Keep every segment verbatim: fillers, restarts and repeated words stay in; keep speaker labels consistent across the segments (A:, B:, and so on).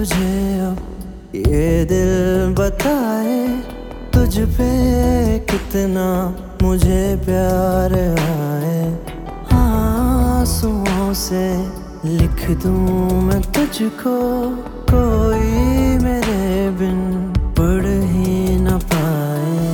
A: तुझे अब ये दिल बताए, तुझ पे कितना मुझे प्यार आए। आंसुओं से लिख दूं मैं तुझको, कोई मेरे बिन पढ़ ही न पाए।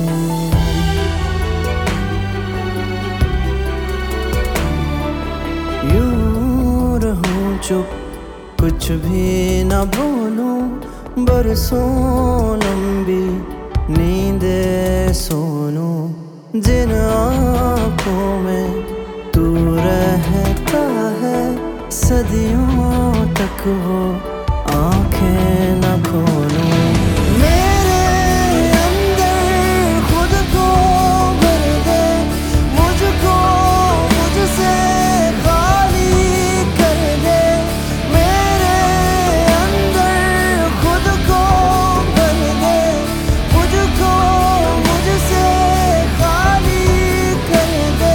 A: यूं रहूं चुप, कुछ भी न बोलूं, बरसों लंबी नींदे सोनूं। जिन आँखों में तू रहता है, सदियों तक वो आँखें न खोलूं। मेरे अंदर खुद को भर दे, मुझको मुझसे खाली कर दे। मेरे अंदर खुद को भर दे, मुझको मुझसे खाली कर दे।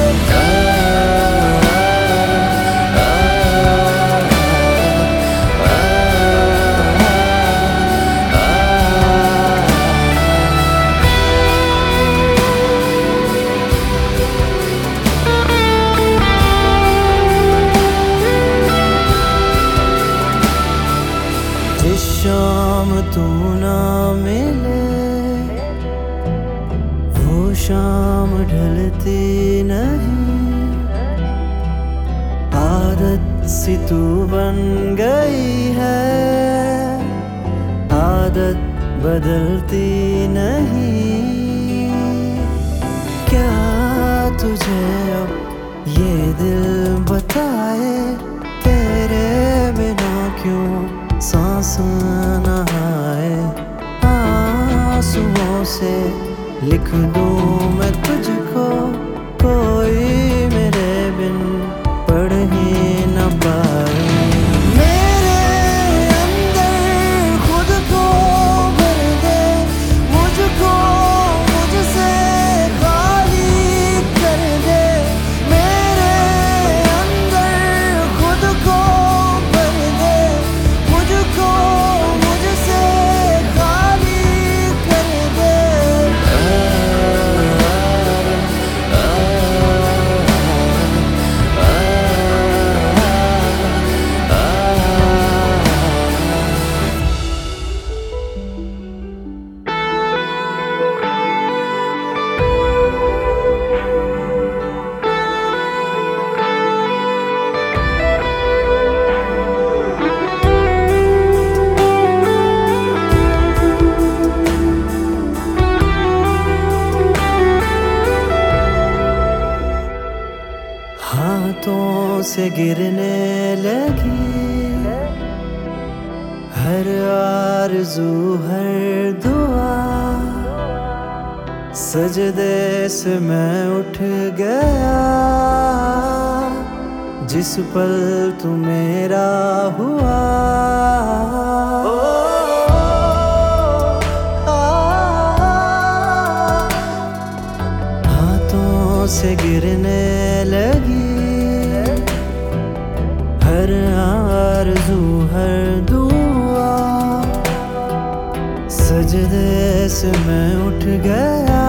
A: जिस शाम तू ना मिले, वो शाम ढलती नहीं। आदत सी तू बन गई है, आदत बदलती नहीं। क्या तुझे अब ये दिल बताए, तेरे बिना क्यों सांस न आए। आंसुओं से लिख दूं मैं तुझको, कोई मेरे बिन पढ़ ही न पाए। मेरे अंदर खुद को भर दे, मुझको मुझसे खाली कर दे। मेरे अंदर खुद को भर दे, मुझको मुझसे खाली कर दे। हाथों से गिरने लगी हर आरज़ू हर दुआ, सजदे से मैं उठ गया जिस पल तू मेरा हुआ। हाथों से गिरने लगी हर आरज़ू हर दुआ, सजदे से मैं उठ गया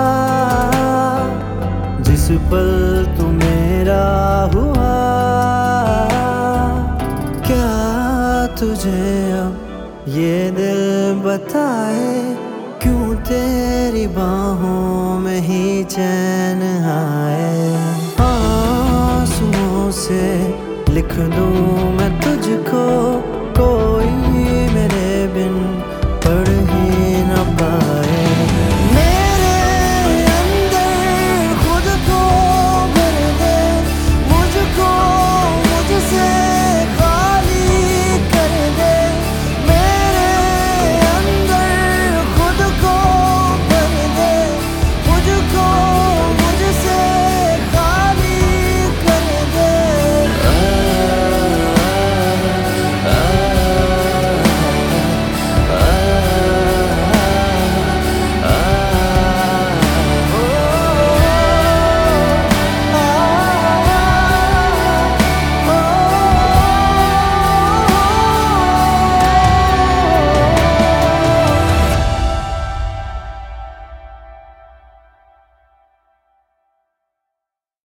A: जिस पल तू मेरा हुआ। क्या तुझे अब ये दिल बताए, क्यों तेरी बाहों में ही चैन आए। आंसुओं से लिख दूं मैं तुझको,